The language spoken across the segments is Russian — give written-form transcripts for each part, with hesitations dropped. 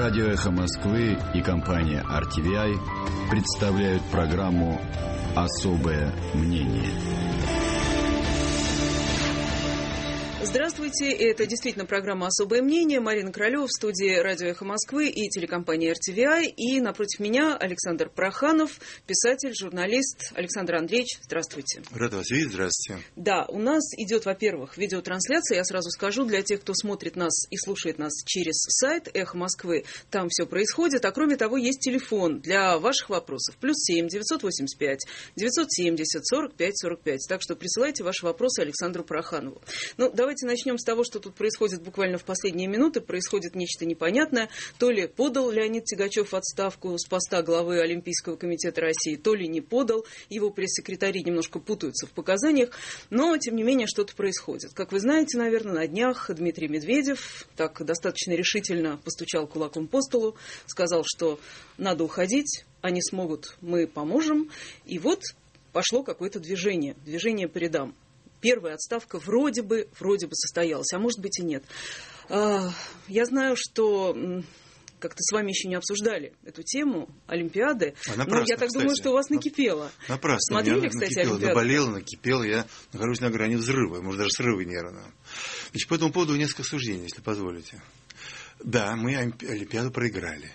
Радио «Эхо Москвы» и компания RTVI представляют программу «Особое мнение». Здравствуйте, это действительно программа «Особое мнение». Марина Королева в студии радио «Эхо Москвы» и телекомпании RTVI. И напротив меня Александр Проханов, писатель, журналист. Александр Андреевич, здравствуйте. Рад вас видеть, здравствуйте. Да, у нас идет, во-первых, видеотрансляция. Я сразу скажу, для тех, кто смотрит нас и слушает нас через сайт «Эхо Москвы», там все происходит. А кроме того, есть телефон для ваших вопросов. +7 985 970 45 45. Так что присылайте ваши вопросы Александру Проханову. Ну, давайте начнем с того, что тут происходит буквально в последние минуты. Происходит нечто непонятное. То ли подал Леонид Тягачев в отставку с поста главы Олимпийского комитета России, то ли не подал. Его пресс-секретари немножко путаются в показаниях. Но, тем не менее, что-то происходит. Как вы знаете, наверное, на днях Дмитрий Медведев так достаточно решительно постучал кулаком по столу, сказал, что надо уходить, они смогут, мы поможем. И вот пошло какое-то движение по рядам. Первая отставка вроде бы состоялась, а может быть и нет. Я знаю, что как-то с вами еще не обсуждали эту тему Олимпиады. Но я так думаю, что у вас накипело. Напрасно. Смотрели, кстати, Олимпиаду? Наболело, накипело. Я нахожусь на грани взрыва, может, даже срыва нервного. Значит, по этому поводу несколько суждений, если позволите. Да, мы Олимпиаду проиграли.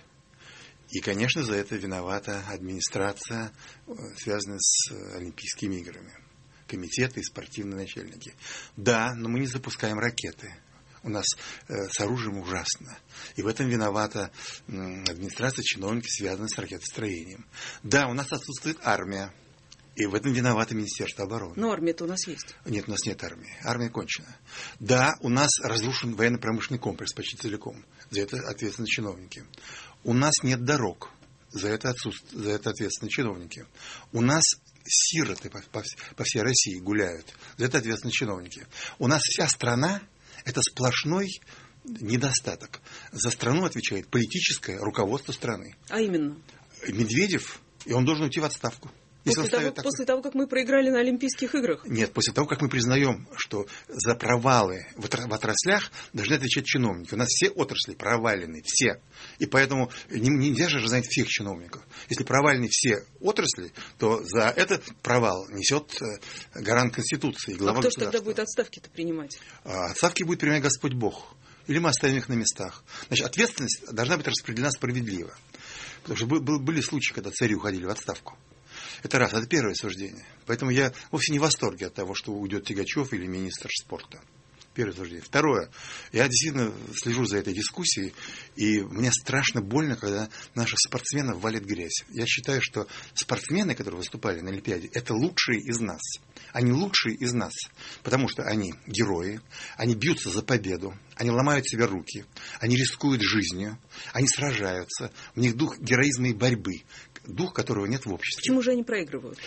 И, конечно, за это виновата администрация, связанная с Олимпийскими играми. Комитеты и спортивные начальники. Да, но мы не запускаем ракеты. У нас с оружием ужасно. И в этом виновата администрация, чиновники, связанные с ракетостроением. Да, у нас отсутствует армия. И в этом виновато Министерство обороны. Но армия-то у нас есть. Нет, у нас нет армии. Армия кончена. Да, у нас разрушен военно-промышленный комплекс почти целиком. За это ответственны чиновники. У нас нет дорог. За это ответственны чиновники. У нас сироты по всей России гуляют. За это ответственны чиновники. У нас вся страна – это сплошной недостаток. За страну отвечает политическое руководство страны. А именно? Медведев, и он должен уйти в отставку. После того, как мы проиграли на Олимпийских играх? Нет, после того, как мы признаем, что за провалы в отраслях должны отвечать чиновники. У нас все отрасли провалены, все. И поэтому нельзя же знать всех чиновников. Если провалены все отрасли, то за этот провал несет гарант Конституции, глава государства. А кто государства. же тогда будет отставки-то принимать? Отставки будет принимать Господь Бог. Или мы оставим их на местах. Значит, ответственность должна быть распределена справедливо. Потому что были случаи, когда цари уходили в отставку. Это раз, это первое суждение. Поэтому я вовсе не в восторге от того, что уйдет Тягачев или министр спорта. Первое суждение. Второе. Я действительно слежу за этой дискуссией, и мне страшно больно, когда наших спортсменов валит грязь. Я считаю, что спортсмены, которые выступали на Олимпиаде, это лучшие из нас. Они лучшие из нас, потому что они герои, они бьются за победу, они ломают себе руки, они рискуют жизнью, они сражаются, у них дух героизма и борьбы, дух которого нет в обществе. Почему же они проигрывают?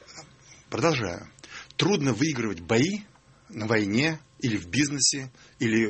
Продолжаю. Трудно выигрывать бои на войне, или в бизнесе, или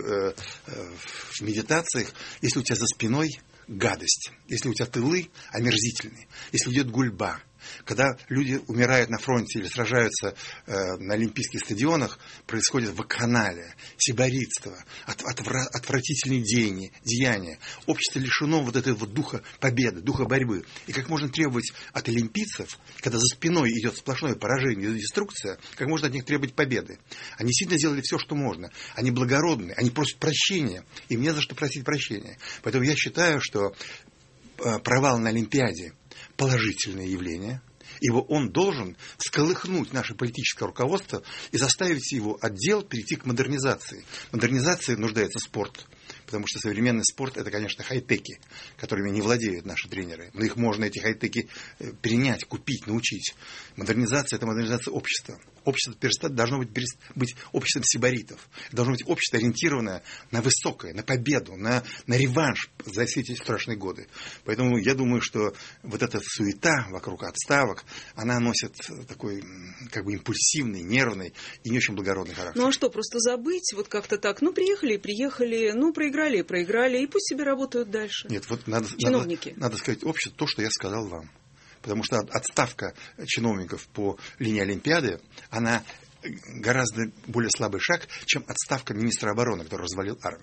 в медитациях, если у тебя за спиной гадость, если у тебя тылы омерзительные, если идет гульба. Когда люди умирают на фронте или сражаются на олимпийских стадионах, происходит вакханалия, сиборитство, отвратительные деяния. Общество лишено вот этого вот духа победы, духа борьбы. И как можно требовать от олимпийцев, когда за спиной идет сплошное поражение и деструкция, как можно от них требовать победы? Они действительно сделали все, что можно. Они благородны, они просят прощения. Им не за что просить прощения. Поэтому я считаю, что провал на Олимпиаде – положительное явление, ибо он должен всколыхнуть наше политическое руководство и заставить его отдел перейти к модернизации. В модернизации нуждается спорт, потому что современный спорт – это, конечно, хай-теки, которыми не владеют наши тренеры. Но их можно, эти хай-теки, перенять, купить, научить. Модернизация – это модернизация общества. Общество должно быть обществом сибаритов. Должно быть общество, ориентированное на высокое, на победу, на реванш за все эти страшные годы. Поэтому я думаю, что вот эта суета вокруг отставок, она носит такой как бы импульсивный, нервный и не очень благородный характер. Ну а что, просто забыть, вот как-то так, приехали, проиграли, и пусть себе работают дальше. Нет, вот чиновники. Надо сказать обществу то, что я сказал вам. Потому что отставка чиновников по линии Олимпиады, она гораздо более слабый шаг, чем отставка министра обороны, который развалил армию.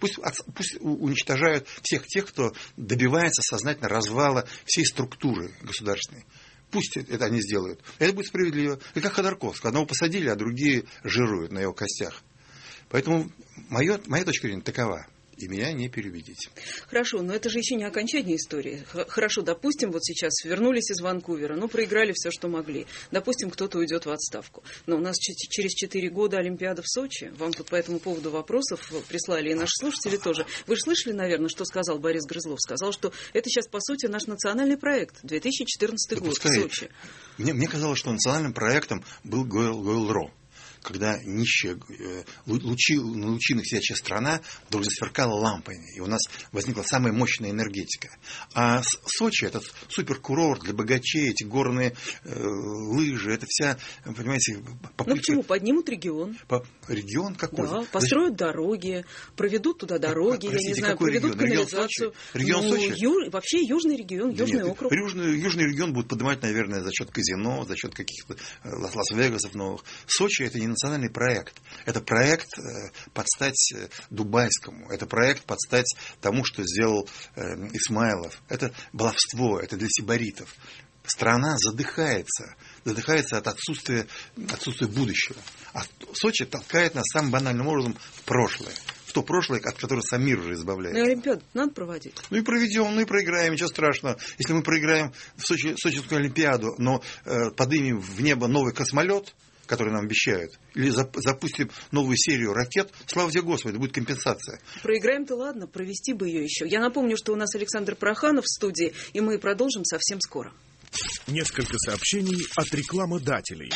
Пусть уничтожают всех тех, кто добивается сознательно развала всей структуры государственной. Пусть это они сделают. Это будет справедливо. И как Ходорковского. Одного посадили, а другие жируют на его костях. Поэтому моя точка зрения такова. И меня не переубедить. Хорошо, но это же еще не окончание истории. Хорошо, допустим, вот сейчас вернулись из Ванкувера, проиграли все, что могли. Допустим, кто-то уйдет в отставку. Но у нас через 4 года Олимпиада в Сочи. Вам тут по этому поводу вопросов прислали и наши слушатели тоже. Вы же слышали, наверное, что сказал Борис Грызлов? Сказал, что это сейчас, по сути, наш национальный проект. 2014 год в Сочи. Мне казалось, что национальным проектом был Гойл-Ро. Когда нищая, на лучинах сидящая страна вдруг засверкала лампами, и у нас возникла самая мощная энергетика. А Сочи – это суперкурорт для богачей, эти горные лыжи, это вся, понимаете, попытка... почему? Поднимут регион. Регион какой? Да, построят дороги, проведут туда дороги, Простите, я не знаю, проведут канализацию. Регион Сочи? Вообще южный регион, южный округ. Южный регион будет поднимать, наверное, за счет казино, за счет каких-то Лас-Вегасов новых. Сочи – это не национальный проект. Это проект под стать дубайскому. Это проект под стать тому, что сделал Исмаилов. Это баловство, это для сибаритов. Страна задыхается от отсутствия будущего. А Сочи толкает нас самым банальным образом в прошлое. В то прошлое, от которого сам мир уже избавляется. Ну и Олимпиаду надо проводить. И проведем, и проиграем, ничего страшного. Если мы проиграем в Сочинскую Олимпиаду, но поднимем в небо новый космолет, который нам обещают, или запустим новую серию ракет, слава тебе Господи, это будет компенсация. Проиграем-то ладно, провести бы ее еще. Я напомню, что у нас Александр Проханов в студии, и мы продолжим совсем скоро. Несколько сообщений от рекламодателей.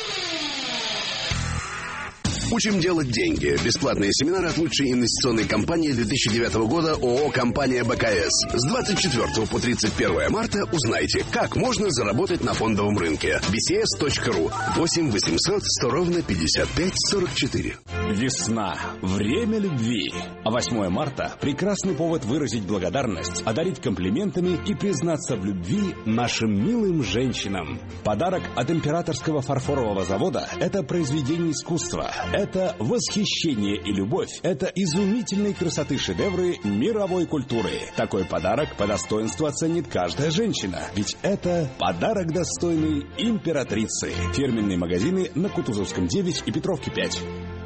Учим делать деньги. Бесплатные семинары от лучшей инвестиционной компании 2009 года ООО «Компания БКС». С 24 по 31 марта узнайте, как можно заработать на фондовом рынке. bcs.ru 8 800 100 ровно 55 44. Весна. Время любви. А 8 марта – прекрасный повод выразить благодарность, одарить комплиментами и признаться в любви нашим милым женщинам. Подарок от Императорского фарфорового завода – это произведение искусства. Это восхищение и любовь. Это изумительной красоты шедевры мировой культуры. Такой подарок по достоинству оценит каждая женщина. Ведь это подарок, достойный императрицы. Фирменные магазины на Кутузовском 9 и Петровке 5.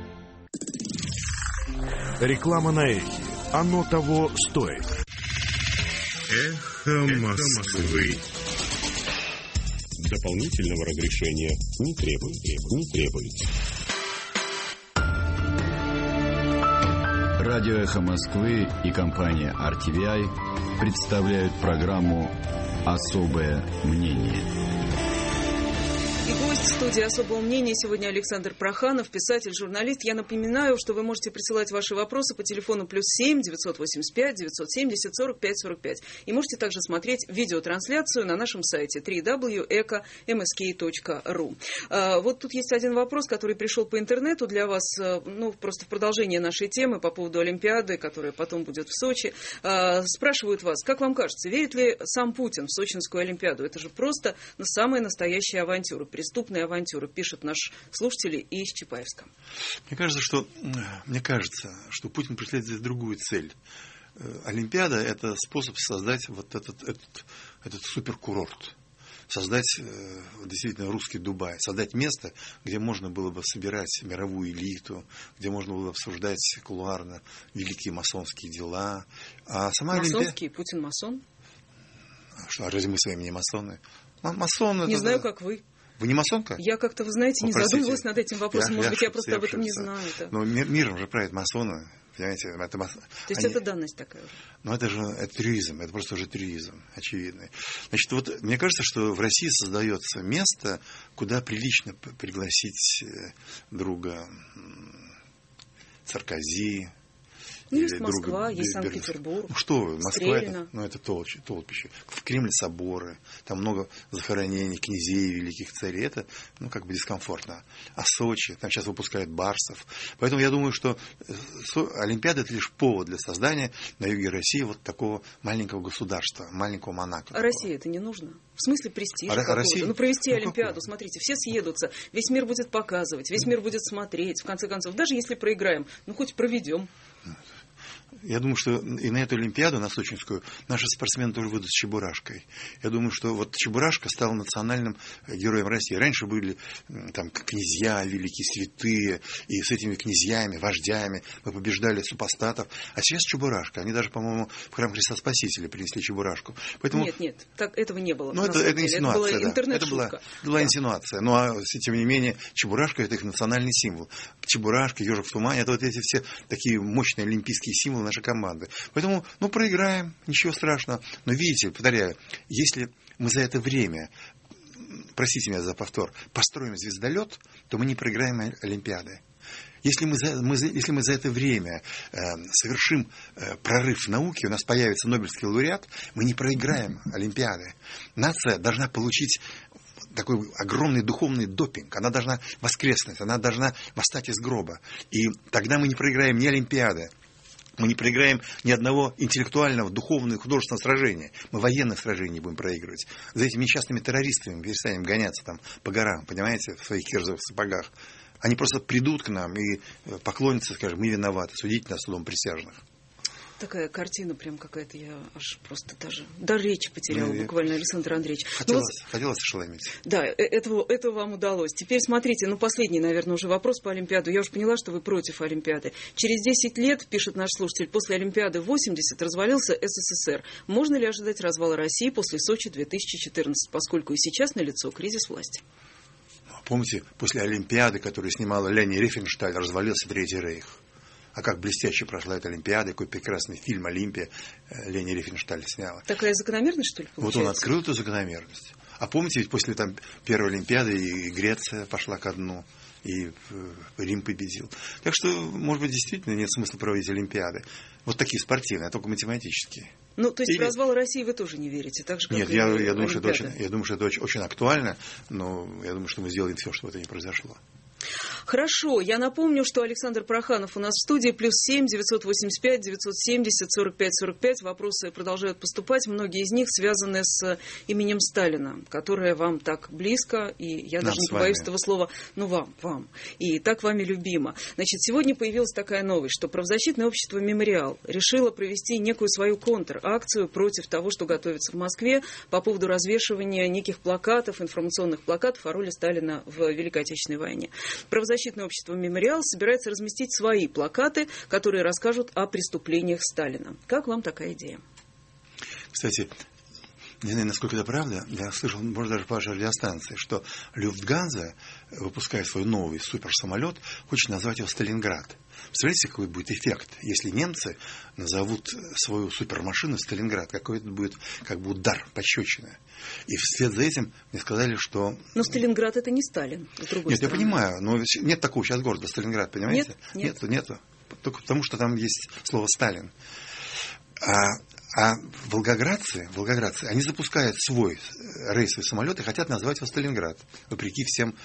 Реклама на эхе. Оно того стоит. Эхо Москвы. Дополнительного разрешения не требуется. Радио «Эхо Москвы» и компания RTVI представляют программу «Особое мнение». И гость студии «Особого мнения» сегодня Александр Проханов, писатель, журналист. Я напоминаю, что вы можете присылать ваши вопросы по телефону +7 985 970 45 45. И можете также смотреть видеотрансляцию на нашем сайте www.eco.msk.ru. Вот тут есть один вопрос, который пришел по интернету для вас, просто в продолжение нашей темы по поводу Олимпиады, которая потом будет в Сочи. Спрашивают вас, как вам кажется, верит ли сам Путин в Сочинскую Олимпиаду? Это же просто самая настоящая авантюра. Преступная авантюра, пишут наши слушатели из Чапаевска. Мне кажется, что Путин преследует здесь другую цель. Олимпиада – это способ создать вот этот суперкурорт. Создать действительно русский Дубай. Создать место, где можно было бы собирать мировую элиту, где можно было бы обсуждать кулуарно великие масонские дела. А сама масонские? Путин масон? Что, разве мы с вами не масоны? Масон не знаю, как вы. Вы не масонка? Я как-то, вы знаете, не задумывалась над этим вопросом. Может быть, я просто об этом не знаю. Но миром же правят масоны. Понимаете, То есть это данность такая? Ну, это трюизм, это просто уже трюизм, очевидный. Значит, вот мне кажется, что в России создается место, куда прилично пригласить друга Саркози. Есть Москва, есть Санкт-Петербург. Что вы, Москва, это толпище. В Кремле соборы, там много захоронений князей, великих царей. Это, дискомфортно. А Сочи, там сейчас выпускают барсов. Поэтому я думаю, что Олимпиада – это лишь повод для создания на юге России вот такого маленького государства, маленького Монако. А России это не нужно? В смысле престижа какого-то? Провести Олимпиаду, смотрите, все съедутся, весь мир будет показывать, весь мир будет смотреть. В конце концов, даже если проиграем, хоть проведем. Я думаю, что и на эту Олимпиаду, на сочинскую, наши спортсмены тоже выйдут с Чебурашкой. Я думаю, что вот Чебурашка стал национальным героем России. Раньше были там князья, великие святые, и с этими князьями, вождями мы побеждали супостатов. А сейчас Чебурашка. Они даже, по-моему, в храм Христа Спасителя принесли Чебурашку. Поэтому... Нет, так этого не было. Ну, это инсинуация, это была интернет-шутка. Это была инсинуация. Ну, а тем не менее, Чебурашка — это их национальный символ. Чебурашка, ежик в тумане — это вот эти все такие мощные олимпийские символы нашей команды. Поэтому, проиграем, ничего страшного. Но видите, повторяю, если мы за это время, простите меня за повтор, построим звездолет, то мы не проиграем Олимпиады. Если мы за это время совершим прорыв в науке, у нас появится Нобелевский лауреат, мы не проиграем Олимпиады. Нация должна получить такой огромный духовный допинг. Она должна воскреснуть, она должна восстать из гроба. И тогда мы не проиграем ни Олимпиады, мы не проиграем ни одного интеллектуального, духовного, художественного сражения. Мы военных сражений будем проигрывать. За этими несчастными террористами перестанем гоняться там по горам, понимаете, в своих кирзовых сапогах. Они просто придут к нам и поклонятся, скажем, мы виноваты, судите нас судом присяжных. Такая картина прям какая-то, я аж просто даже речи потеряла буквально, Александр Андреевич. Хотелось ошеломить. Да, этого вам удалось. Теперь смотрите, последний, наверное, уже вопрос по Олимпиаду. Я уже поняла, что вы против Олимпиады. Через 10 лет, пишет наш слушатель, после Олимпиады 80 развалился СССР. Можно ли ожидать развала России после Сочи 2014, поскольку и сейчас налицо кризис власти? Помните, после Олимпиады, которую снимала Лени Рифеншталь, развалился Третий Рейх. А как блестяще прошла эта Олимпиада, какой прекрасный фильм «Олимпия» Лени Рифеншталь сняла. Такая закономерность, что ли, получается? Вот он открыл эту закономерность. А помните, ведь после первой Олимпиады и Греция пошла ко дну, и Рим победил. Так что, может быть, действительно нет смысла проводить Олимпиады. Вот такие спортивные, а только математические. То есть в развал России вы тоже не верите? Так же, как нет, я думаю, что это очень актуально, но я думаю, что мы сделаем все, чтобы это не произошло. Хорошо, я напомню, что Александр Проханов у нас в студии, +7 985 970 45 45. Вопросы продолжают поступать, многие из них связаны с именем Сталина, которое вам так близко, и я даже не побоюсь этого слова, вам, и так вами любимо. Значит, сегодня появилась такая новость, что правозащитное общество «Мемориал» решило провести некую свою контр-акцию против того, что готовится в Москве по поводу развешивания неких плакатов, информационных плакатов о роли Сталина в Великой Отечественной войне. Правозащитное общество «Мемориал» собирается разместить свои плакаты, которые расскажут о преступлениях Сталина. Как вам такая идея? Кстати, не знаю, насколько это правда, я слышал, может, даже по вашей радиостанции, что Люфтганза, выпуская свой новый суперсамолет, хочет назвать его «Сталинград». Представляете, какой будет эффект, если немцы назовут свою супермашину «Сталинград»? Какой это будет как бы удар, пощечина. И вслед за этим мне сказали, что... Но Сталинград — это не Сталин, с другой стороны. Я понимаю, но нет такого сейчас города Сталинград, понимаете? Нету. Только потому, что там есть слово «Сталин». А волгоградцы, они запускают свой рейсовый самолет и хотят назвать его «Сталинград», вопреки всем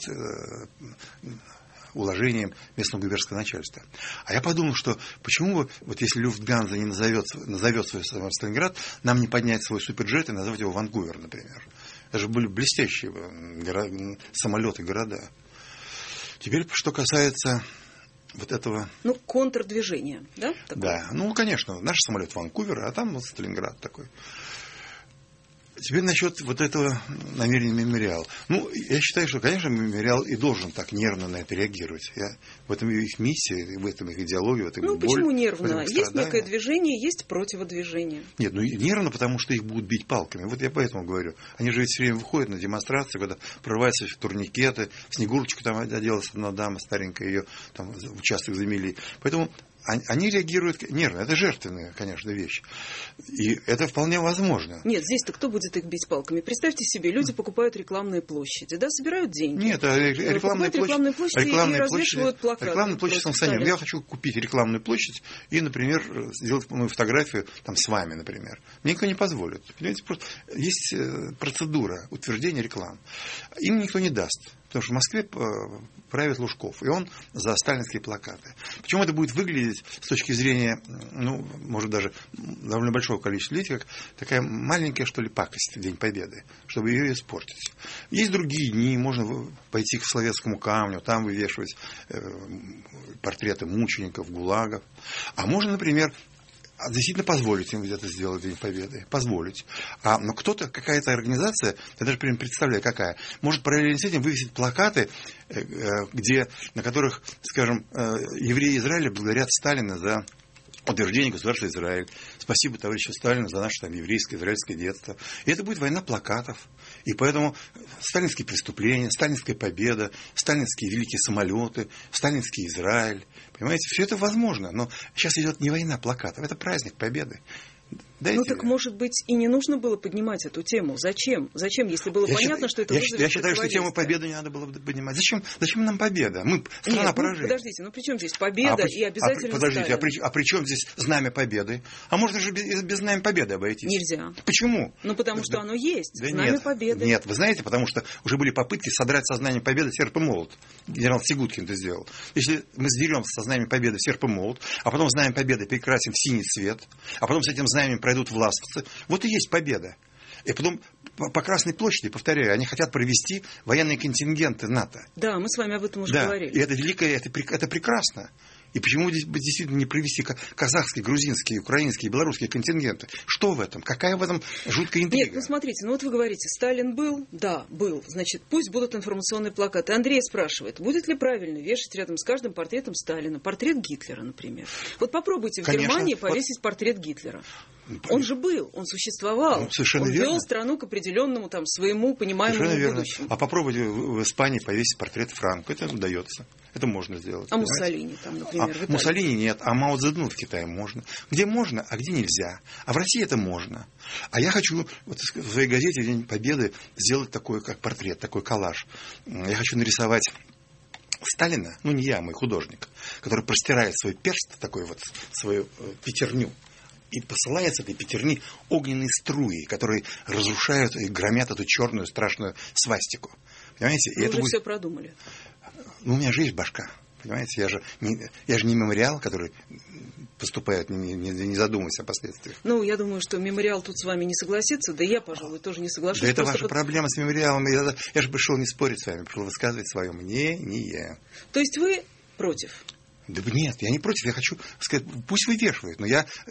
уложениям местного губернского начальства. А я подумал, что почему бы, если Люфтганза не назовет свой Сталинград, нам не поднять свой суперджет и назвать его Ванкувер, например. Это же были блестящие самолеты, города. Теперь, что касается вот этого... контрдвижение, да? Такое? Да, конечно, наш самолет Ванкувер, а там Сталинград такой. Теперь насчет вот этого намерения «Мемориал». Я считаю, что, конечно, «Мемориал» и должен так нервно на это реагировать. В этом их миссия, в этом их идеология, в этом их боль. Почему нервно? Есть некое движение, есть противодвижение. Нет, нервно, потому что их будут бить палками. Вот я поэтому говорю. Они же ведь все время выходят на демонстрации, когда прорываются турникеты, Снегурочку там оделась одна дама старенькая, ее там в участок замели. Поэтому... Они реагируют нервно. Это жертвенная, конечно, вещь. И это вполне возможно. Нет, здесь-то кто будет их бить палками? Представьте себе, люди покупают рекламные площади, да, собирают деньги. Нет, рекламные площади и развешивают плакаты. Рекламная площадь санкционирует. Я хочу купить рекламную площадь и, например, сделать мою фотографию там с вами, например. Мне никто не позволит. Понимаете, просто есть процедура утверждения реклам. Им никто не даст. Потому что в Москве правит Лужков, и он за сталинские плакаты. Почему это будет выглядеть с точки зрения, ну, может, даже довольно большого количества людей, как такая маленькая, что ли, пакость в День Победы, чтобы ее испортить. Есть другие дни, можно пойти к Соловецкому камню, там вывешивать портреты мучеников, гулагов. А можно, например, действительно позволить им где-то сделать День Победы. Позволить. Но кто-то, какая-то организация, я даже представляю, какая, может параллельно с этим вывесить плакаты, на которых, скажем, евреи Израиля благодарят Сталина за утверждение государства Израиль. Спасибо товарищу Сталину за наше там еврейское, израильское детство. И это будет война плакатов. И поэтому сталинские преступления, сталинская победа, сталинские великие самолеты, сталинский Израиль. Понимаете, все это возможно. Но сейчас идет не война плакатов, это праздник Победы. Ну так, может быть, и не нужно было поднимать эту тему. Зачем? Зачем, если было понятно, что это вызовет Я считаю, что тему победы не надо было поднимать. Зачем нам победа? Мы страна поражения. Подождите, ну при чем здесь победа и обязательно подождите, Сталин? А при чем здесь знамя победы? А можно же без знамя победы обойтись? Нельзя. Почему? Ну потому что оно есть. Да знамя нет, победы. Нет, вы знаете, потому что уже были попытки содрать со знамя победы серп и молот. Генерал Сигуткин это сделал. Если мы сдерем со знамя победы серп и молот, а потом знамя победы перекрасим в синий цвет, а потом с этим знаменем пройдут власовцы, вот и есть победа. И потом по Красной площади, повторяю, они хотят провести военные контингенты НАТО. Да, мы с вами об этом уже говорили. И это великое, это прекрасно. И почему действительно не провести казахские, грузинские, украинские, белорусские контингенты? Что в этом? Какая в этом жуткая интрига? Нет, ну смотрите, вот вы говорите, Сталин был? Да, был. Значит, пусть будут информационные плакаты. Андрей спрашивает, будет ли правильно вешать рядом с каждым портретом Сталина портрет Гитлера, например? Вот попробуйте в Германии повесить портрет Гитлера. Он же был, он существовал. Он вел страну к определенному своему понимаемому будущему. А попробуйте в Испании повесить портрет Франко. Это удается. Это можно сделать. А Муссолини там, например, в Италии? Муссолини нет, а Мао Цзэдуна в Китае можно. Где можно, а где нельзя. А в России это можно. А я хочу в своей газете «День Победы» сделать такой, как портрет, такой коллаж. Я хочу нарисовать Сталина, не я, мой художник, который простирает свой перст, такой вот, свою пятерню, и посылает с этой пятерни огненные струи, которые разрушают и громят эту черную страшную свастику. Понимаете? Вы уже все продумали. У меня же есть башка. Понимаете, я же не мемориал, который поступает, не задумываясь о последствиях. Я думаю, что мемориал тут с вами не согласится, да и я, пожалуй, тоже не соглашусь. Да это ваша проблема с мемориалом. Я же пришел не спорить с вами, пришел высказывать свое мнение. То есть вы против? Да нет, я не против, я хочу сказать, пусть вывешивают, но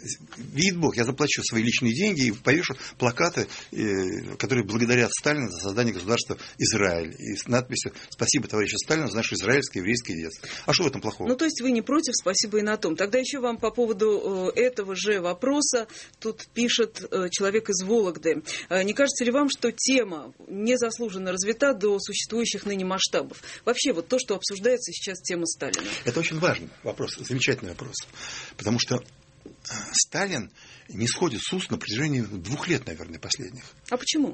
видит Бог, я заплачу свои личные деньги и повешу плакаты, которые благодарят Сталину за создание государства Израиль. И с надписью «Спасибо, товарищу Сталину, за наше израильское еврейское детство». А что в этом плохого? То есть вы не против, спасибо и на том. Тогда еще вам по поводу этого же вопроса, тут пишет человек из Вологды. Не кажется ли вам, что тема незаслуженно развита до существующих ныне масштабов? Вообще, вот то, что обсуждается сейчас, тема Сталина. Это очень важно. Вопрос, замечательный вопрос. Потому что Сталин не сходит с уст на протяжении 2 лет, наверное, последних. А почему?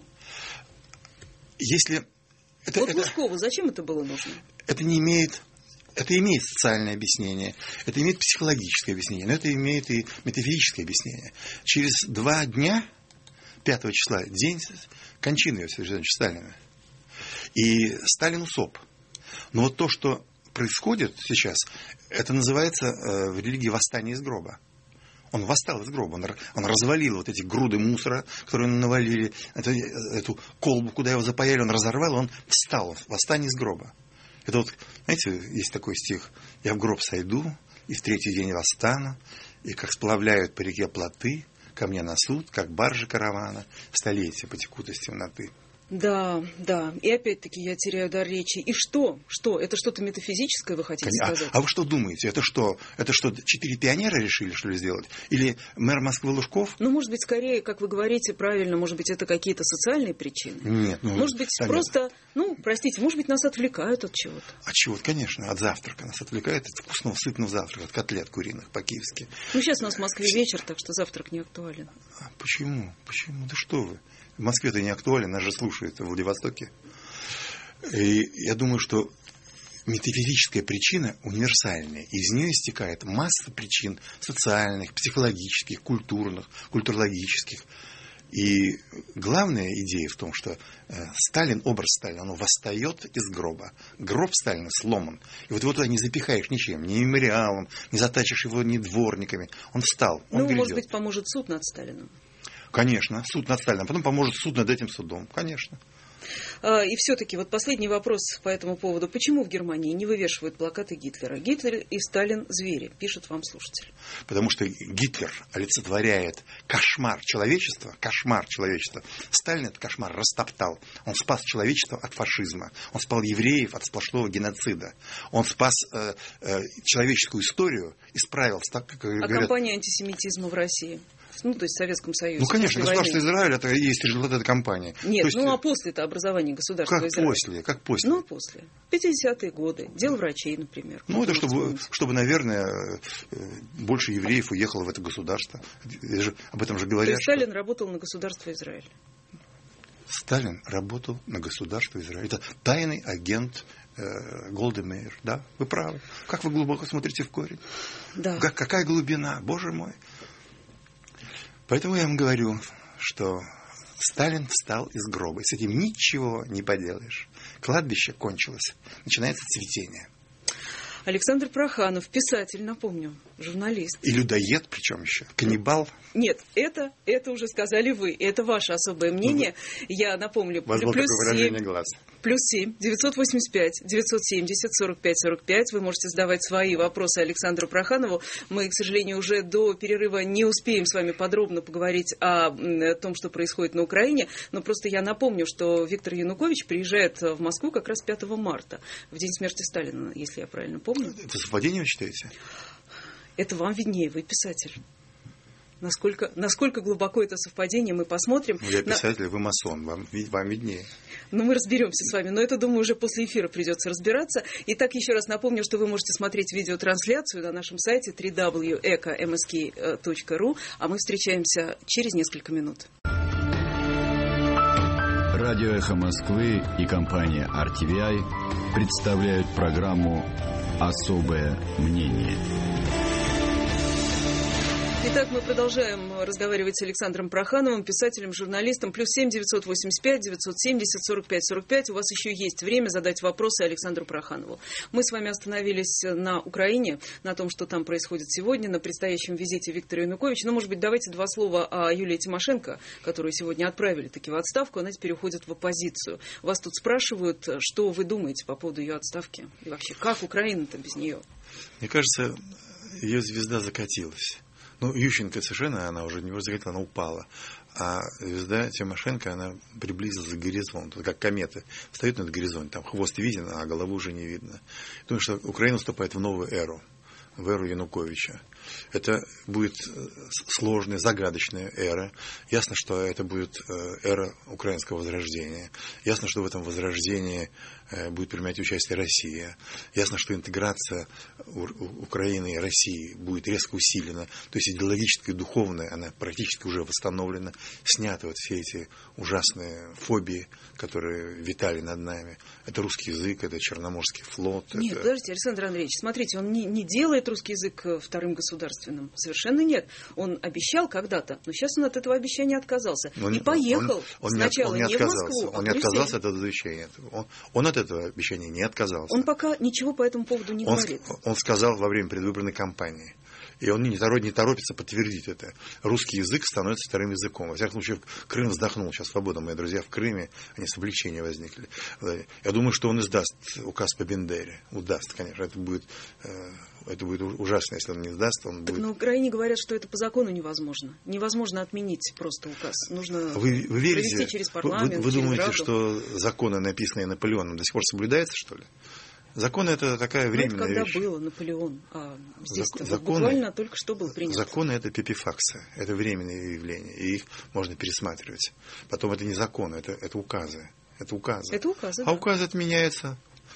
Если... Лужкову зачем это было нужно? Это имеет социальное объяснение, это имеет психологическое объяснение, но это имеет и метафизическое объяснение. Через 2 дня, 5 числа, день кончины Иосифа Виссарионовича Сталина. И Сталин усоп. Но вот то, что происходит сейчас, это называется в религии восстание из гроба. Он восстал из гроба, он развалил вот эти груды мусора, которые навалили, эту колбу, куда его запаяли, он разорвал, он встал, восстание из гроба. Это вот, знаете, есть такой стих: «Я в гроб сойду, и в 3-й день восстану, и как сплавляют по реке плоты, ко мне на суд, как баржи каравана, столетия потекут из темноты». Да. И опять-таки я теряю дар речи. И что? Что? Это что-то метафизическое, вы хотите сказать? А вы что думаете? Это что, 4 пионера решили, что ли, сделать? Или мэр Москвы Лужков? Может быть, скорее, как вы говорите правильно, может быть, это какие-то социальные причины? Нет. Может быть, просто, простите, может быть, нас отвлекают от чего-то? От чего-то, конечно, от завтрака. Нас отвлекает от вкусного, сытного завтрака, от котлет куриных по-киевски. Сейчас у нас в Москве вечер, так что завтрак не актуален. Почему? Да что вы? В Москве это не актуально, нас же слушают в Владивостоке. И я думаю, что метафизическая причина универсальная. Из нее истекает масса причин социальных, психологических, культурных, культурологических. И главная идея в том, что Сталин, образ Сталина, он восстает из гроба. Гроб Сталина сломан. И вот его туда не запихаешь ничем, ни мемориалом, не затачишь его ни дворниками. Он встал, он грядет. Может быть, поможет суд над Сталиным? Конечно, суд над Сталином. Потом поможет суд над этим судом. Конечно. И все-таки вот последний вопрос по этому поводу. Почему в Германии не вывешивают плакаты Гитлера? Гитлер и Сталин – звери, пишет вам слушатель. Потому что Гитлер олицетворяет кошмар человечества. Кошмар человечества. Сталин этот кошмар растоптал. Он спас человечество от фашизма. Он спас евреев от сплошного геноцида. Он спас человеческую историю, исправил, как говорят... А кампания антисемитизма в России? То есть в Советском Союзе. Ну, конечно, государство Израиль – это и есть результат этой кампании. Нет, есть... а после-то образования государства Израиль? Как после? Ну, после. 50-е годы. Дело врачей, например. Ну, это чтобы, наверное, больше евреев уехало в это государство. Об этом же говорят. То есть Сталин работал на государство Израиль? Сталин работал на государство Израиль. Это тайный агент Голды Меир. Да, вы правы. Как вы глубоко смотрите в корень. Да. Какая глубина, боже мой. Поэтому я вам говорю, что Сталин встал из гроба. И с этим ничего не поделаешь. Кладбище кончилось. Начинается цветение. Александр Проханов, писатель, напомню, журналист. И людоед, причем еще. Каннибал. Нет, это уже сказали вы. Это ваше особое мнение. Я напомню. У вас было такое выражение глаз. +7 985 970 45 45. Вы можете задавать свои вопросы Александру Проханову. Мы, к сожалению, уже до перерыва не успеем с вами подробно поговорить о том, что происходит на Украине. Но просто я напомню, что Виктор Янукович приезжает в Москву как раз 5 марта, в день смерти Сталина, если я правильно помню. Это совпадение вы считаете? Это вам виднее, вы писатель. Насколько глубоко это совпадение, мы посмотрим. Я писатель, вы масон, вам виднее. Ну, мы разберемся с вами, но это, думаю, уже после эфира придется разбираться. Итак, еще раз напомню, что вы можете смотреть видеотрансляцию на нашем сайте www.eco.msk.ru, а мы встречаемся через несколько минут. Радио «Эхо Москвы» и компания RTVI представляют программу «Особое мнение». Итак, мы продолжаем разговаривать с Александром Прохановым, писателем, журналистом. +7 985 970 45 45. У вас еще есть время задать вопросы Александру Проханову. Мы с вами остановились на Украине, на том, что там происходит сегодня, на предстоящем визите Виктора Януковича. Ну, может быть, давайте два слова о Юлии Тимошенко, которую сегодня отправили таки в отставку. Она теперь уходит в оппозицию. Вас тут спрашивают, что вы думаете по поводу ее отставки? И вообще, как Украина-то без нее? Мне кажется, ее звезда закатилась. Ну, Ющенко совершенно, она уже не закатила, она упала. А звезда Тимошенко, она приблизилась к горизонту, как комета. Встает над горизонтом, там хвост виден, а голову уже не видно. Думаю, что Украина вступает в новую эру. В эру Януковича. Это будет сложная, загадочная эра. Ясно, что это будет эра украинского возрождения. Ясно, что в этом возрождении будет принимать участие Россия. Ясно, что интеграция Украины и России будет резко усилена. То есть идеологическая и духовная, она практически уже восстановлена. Сняты вот все эти ужасные фобии, которые витали над нами. Это русский язык, это Черноморский флот. Нет, подождите, Александр Андреевич, смотрите, он не делает русский язык вторым государственным. Совершенно нет. Он обещал когда-то, но сейчас он от этого обещания отказался. И поехал сначала не в Москву, он не отказался от этого обещания. Он от этого обещания не отказался. Он пока ничего по этому поводу не говорит. Он сказал во время предвыборной кампании. И он не торопится подтвердить это. Русский язык становится вторым языком. Во всяком случае, Крым вздохнул сейчас свободно. Мои друзья в Крыме, они с облегчением возникли. Я думаю, что он издаст указ по Бендере. Удаст, конечно. Это будет ужасно, если он не издаст. Так на Украине говорят, что это по закону невозможно. Невозможно отменить просто указ. Нужно провести через парламент, вы думаете, Раду. Что законы, написанные Наполеоном, до сих пор соблюдаются, что ли? Законы – это такая временная вещь. Это когда было Наполеон, а здесь-то буквально только что был принят. Законы – это пипифаксы, это временные явления, и их можно пересматривать. Потом это не законы, это указы. Это указы. Это указы, а указы отменяются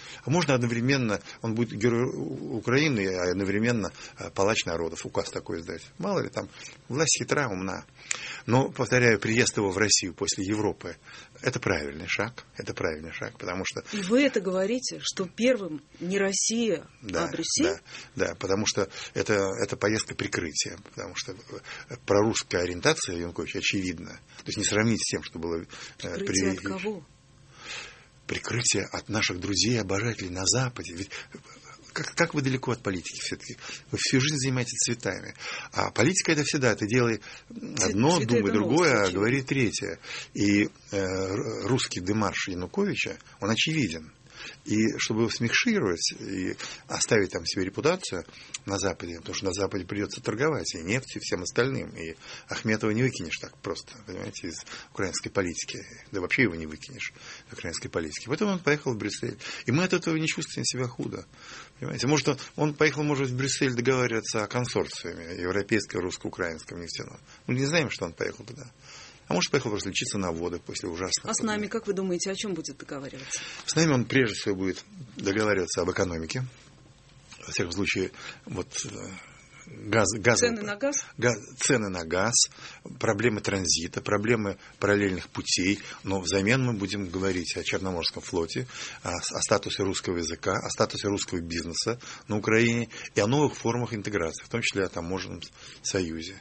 А можно одновременно, он будет герой Украины, а одновременно палач народов, указ такой издать. Мало ли, там власть хитра, умна. Но, повторяю, приезд его в Россию после Европы, это правильный шаг, потому что... И вы это говорите, что первым не Россия, а Брюссель? Да, потому что это поездка прикрытия, потому что прорусская ориентация Януковича очевидна. То есть не сравнить с тем, что было... Прикрытие от кого? Прикрытие от наших друзей, обожателей на Западе. Ведь как вы далеко от политики все-таки? Вы всю жизнь занимаетесь цветами. А политика это всегда. Ты делай одно, думай другое, а говори третье. И русский демарш Януковича, он очевиден. И чтобы его смягшировать и оставить там себе репутацию на Западе, потому что на Западе придется торговать и нефтью, и всем остальным. И Ахметова не выкинешь так просто, понимаете, из украинской политики. Да вообще его не выкинешь из украинской политики. Поэтому он поехал в Брюссель. И мы от этого не чувствуем себя худо. Понимаете? Может, он поехал, может, в Брюссель договариваться о консорциуме европейском, русско-украинском нефтяном. Мы не знаем, что он поехал туда. А может, поехал просто лечиться на воды после ужасного. А с нами, как вы думаете, о чем будет договариваться? С нами он прежде всего будет договариваться об экономике. Во всяком случае, вот цены на газ? Цены на газ, проблемы транзита, проблемы параллельных путей. Но взамен мы будем говорить о Черноморском флоте, о статусе русского языка, о статусе русского бизнеса на Украине и о новых формах интеграции, в том числе о таможенном союзе.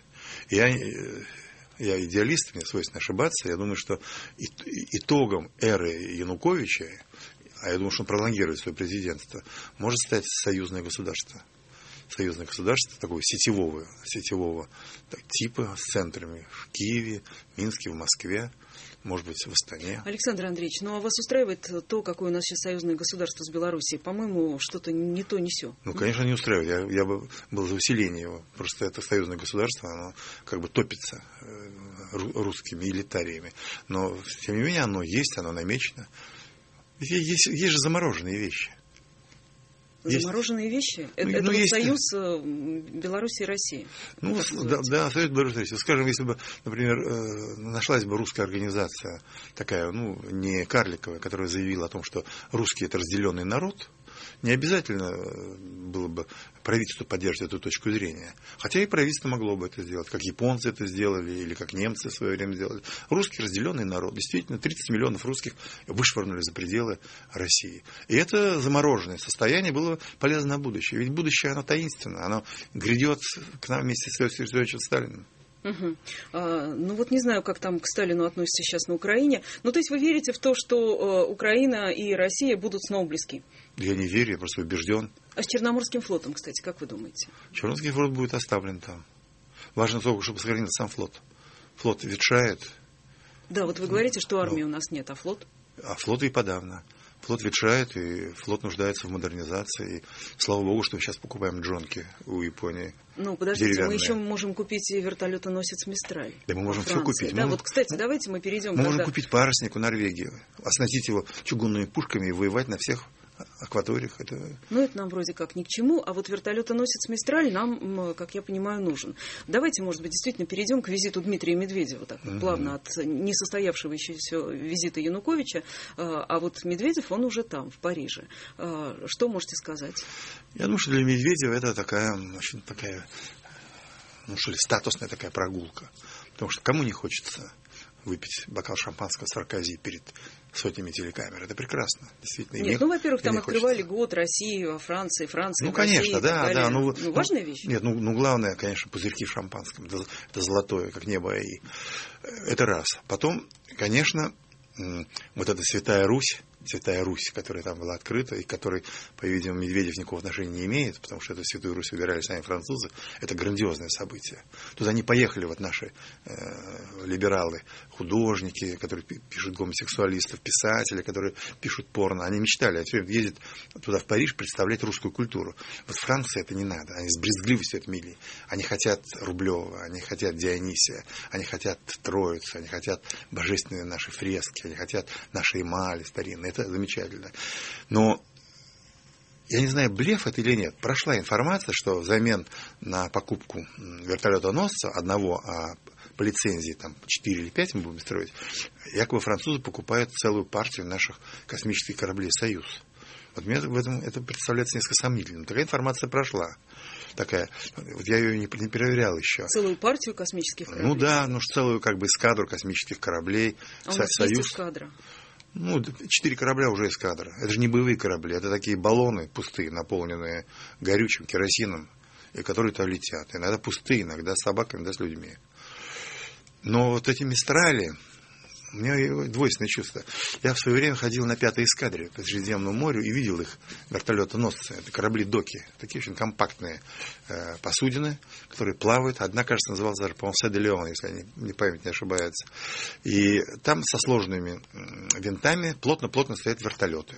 Я идеалист, мне свойственно ошибаться. Я думаю, что итогом эры Януковича, а я думаю, что он пролонгирует свое президентство, может стать союзное государство. Союзное государство такого сетевого типа с центрами в Киеве, Минске, в Москве, может быть, в Астане. Александр Андреевич, ну а вас устраивает то, какое у нас сейчас союзное государство с Белоруссией? По-моему, что-то не то, не сё. Ну, конечно, не устраивает. Я бы был за усиление его. Просто это союзное государство, оно как бы топится русскими элитариями. Но, тем не менее, оно есть, оно намечено. Есть же замороженные вещи. Замороженные вещи? Это вот есть... союз Беларуси и России. Ну, да, союз Беларуси и России. Скажем, если бы, например, нашлась бы русская организация, такая, не карликовая, которая заявила о том, что русские это разделенный народ, не обязательно было бы правительство поддерживать эту точку зрения. Хотя и правительство могло бы это сделать, как японцы это сделали, или как немцы в свое время сделали. Русский разделенный народ. Действительно, 30 миллионов русских вышвырнули за пределы России. И это замороженное состояние было полезно на будущее. Ведь будущее, оно таинственно, оно грядет к нам вместе с Иосифом Виссарионовичем Сталиным. Угу. Ну вот не знаю, как там к Сталину относятся сейчас на Украине. Ну то есть вы верите в то, что Украина и Россия будут снова близки? Я не верю, я просто убежден. А с Черноморским флотом, кстати, как вы думаете? Черноморский флот будет оставлен там. Важно только, чтобы сохранился сам флот. Флот ветшает. Да, вот вы говорите, что армии у нас нет, а флот? А флот и подавно. Флот ветшает, и флот нуждается в модернизации. И слава богу, что мы сейчас покупаем джонки у Японии. Ну, подождите, мы еще можем купить вертолетоносец «Мистраль». Да, мы можем все купить. Да, вот, кстати, давайте мы перейдем. Мы можем купить парусник у Норвегии, оснастить его чугунными пушками и воевать на всех акваториях. Ну, это нам вроде как ни к чему, а вот вертолетоносец «Мистраль» нам, как я понимаю, нужен. Давайте, может быть, действительно перейдем к визиту Дмитрия Медведева, так плавно от несостоявшегося визита Януковича, а вот Медведев, он уже там, в Париже. Что можете сказать? Я думаю, что для Медведева это такая, очень такая, статусная такая прогулка. Потому что кому не хочется выпить бокал шампанского с Саркози перед сотнями телекамер. Это прекрасно. Действительно. Нет, во-первых, там открывали год России во Франции, Франции, конечно, да. Важная вещь. Нет, главное, конечно, пузырьки в шампанском. Это золотое, как небо. И это раз. Потом, конечно, вот эта Святая Русь, которая там была открыта, и которой, по-видимому, Медведев никакого отношения не имеет, потому что эту Святую Русь выбирали сами французы, это грандиозное событие. Туда не поехали вот наши либералы, художники, которые пишут гомосексуалистов, писатели, которые пишут порно. Они мечтали, ездят туда, в Париж, представлять русскую культуру. Вот в Франции это не надо. Они с брезгливостью отмели. Они хотят Рублева, они хотят Дионисия, они хотят Троицу, они хотят божественные наши фрески, они хотят наши эмали старинные. Это замечательно. Но я не знаю, блеф это или нет. Прошла информация, что взамен на покупку вертолетоносца одного, по лицензии там 4 или 5 мы будем строить, якобы французы покупают целую партию наших космических кораблей «Союз». Вот мне в этом это представляется несколько сомнительным. Такая информация прошла. Такая, вот я ее не проверял еще. Целую партию космических кораблей? Ну да, целую эскадру космических кораблей. А у нас есть эскадра? 4 корабля уже эскадра. Это же не боевые корабли, это такие баллоны пустые, наполненные горючим, керосином, и которые туда летят. Иногда пустые, иногда с собаками, иногда с людьми. Но вот эти «Мистрали», у меня двойственное чувство. Я в свое время ходил на 5-й эскадре по Средиземному морю и видел их вертолетоносцы. Это корабли-доки, такие очень компактные посудины, которые плавают. Одна, кажется, называлась даже, по-моему, «Седе-Леон», если мне память не ошибается. И там со сложными винтами плотно-плотно стоят вертолеты.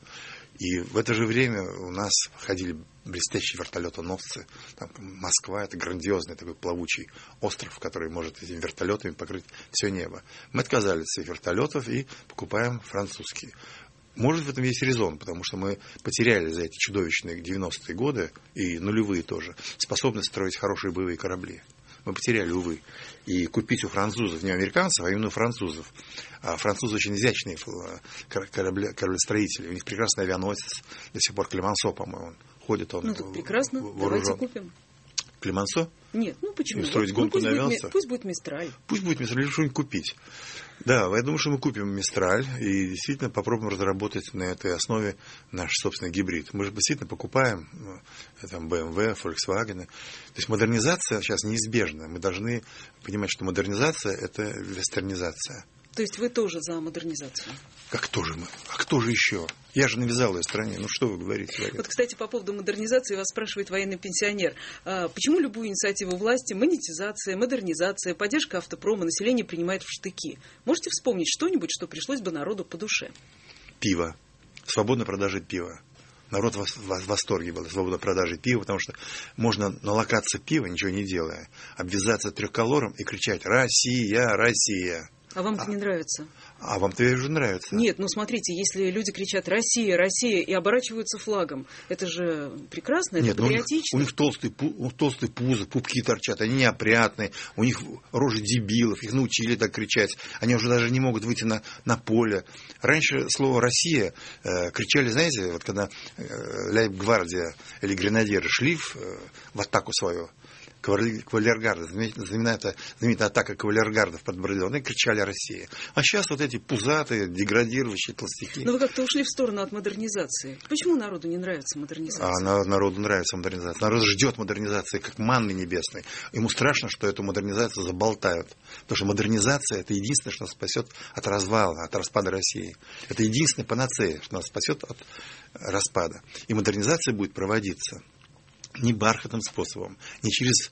И в это же время у нас ходили блестящие вертолетоносцы. Там Москва — это грандиозный такой плавучий остров, который может этими вертолетами покрыть все небо. Мы отказались от своих вертолетов и покупаем французские. Может, в этом есть резон, потому что мы потеряли за эти чудовищные 90-е годы, и нулевые тоже, способность строить хорошие боевые корабли. Мы потеряли, увы. И купить у французов, не у американцев, а именно у французов. А французы очень изящные кораблестроители. У них прекрасный авианосец. До сих пор Клемансо, по-моему, ходит он. Ну, так прекрасно. Давайте купим. Клемансо? Нет, почему? Устроить гонку на авианосцах? Пусть будет «Мистраль». Пусть будет «Мистраль», или что-нибудь купить. Да, я думаю, что мы купим «Мистраль» и действительно попробуем разработать на этой основе наш собственный гибрид. Мы же действительно покупаем там BMW, Volkswagen. То есть модернизация сейчас неизбежна. Мы должны понимать, что модернизация – это вестернизация. То есть вы тоже за модернизацию? Как тоже мы? А кто же еще? Я же навязал ее стране. Ну что вы говорите? Вот, кстати, по поводу модернизации вас спрашивает военный пенсионер. Почему любую инициативу власти, монетизация, модернизация, поддержка автопрома население принимает в штыки? Можете вспомнить что-нибудь, что пришлось бы народу по душе? Пиво. Свободная продажа пива. Народ в восторге был от свободной продажи пива, потому что можно налокаться пива, ничего не делая, обвязаться трехколором и кричать «Россия! Россия!». А вам-то не нравится? А вам-то уже нравится. Нет, смотрите, если люди кричат «Россия, Россия» и оборачиваются флагом, это же прекрасно, это патриотично. У них толстые пузы, пупки торчат, они неопрятные, у них рожи дебилов, их научили так кричать, они уже даже не могут выйти на поле. Раньше слово «Россия» кричали, знаете, вот когда лейб-гвардия или гренадеры шли в атаку свою, кавалергарды, знаменитая атака кавалергардов под Бородино, они кричали «Россия». А сейчас вот эти пузатые, деградирующие толстяки. Но вы как-то ушли в сторону от модернизации. Почему народу не нравится модернизация? Народу нравится модернизация. Народ ждет модернизации, как манны небесной. Ему страшно, что эту модернизацию заболтают. Потому что модернизация – это единственное, что нас спасет от развала, от распада России. Это единственная панацея, что нас спасет от распада. И модернизация будет проводиться не бархатным способом, не через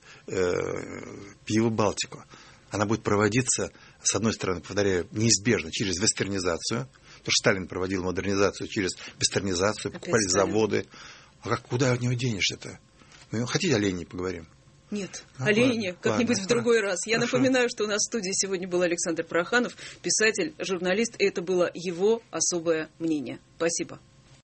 пиво Балтику. Она будет проводиться, с одной стороны, повторяю, неизбежно через вестернизацию. Потому что Сталин проводил модернизацию через вестернизацию, покупали заводы. А куда от него денешься-то? Хотите о Ленине поговорим? Нет, о Ленине как-нибудь в другой раз. Я напоминаю, что у нас в студии сегодня был Александр Пороханов, писатель, журналист, и это было его особое мнение. Спасибо.